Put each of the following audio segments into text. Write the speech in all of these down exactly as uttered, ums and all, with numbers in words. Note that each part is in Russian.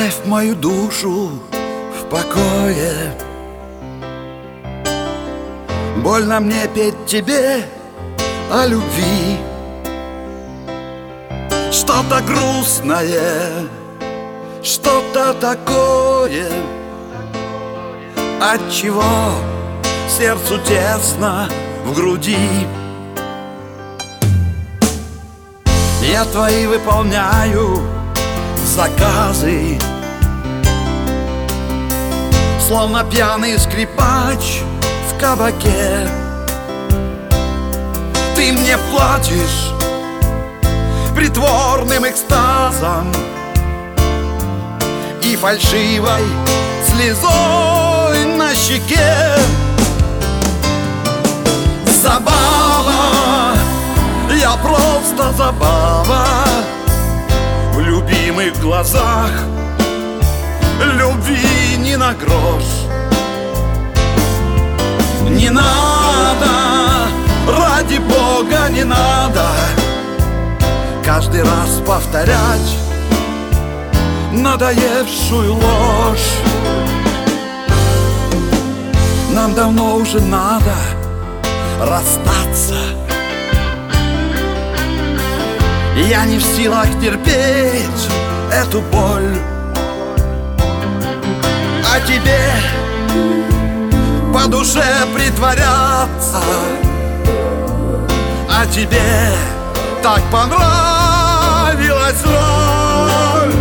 Оставь мою душу в покое. Больно мне петь тебе о любви. Что-то грустное, что-то такое, отчего сердцу тесно в груди. Я твои выполняю заказы, словно пьяный скрипач в кабаке. Ты мне платишь притворным экстазом и фальшивой слезой на щеке. Забава, я просто забава в любимых глазах, любви не на грош. Не надо, ради Бога, не надо каждый раз повторять надоевшую ложь. Нам давно уже надо расстаться. Я не в силах терпеть эту боль. А тебе по душе притворяться, а тебе так понравилась роль.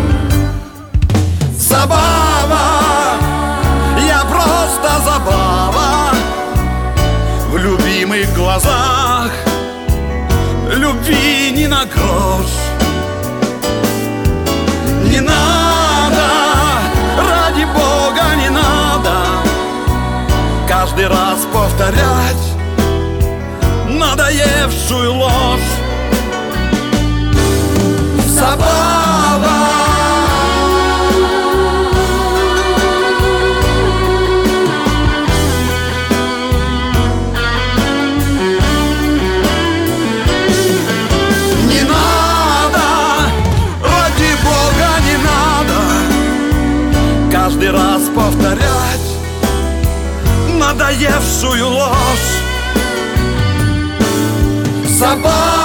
Забава, я просто забава в любимых глазах, любви не на грош. Не надо, ради Бога, не надо каждый раз повторять надоевшую ложь. Забава, не надо, ради Бога, не надо каждый раз повторять надоевшую ложь. Забава.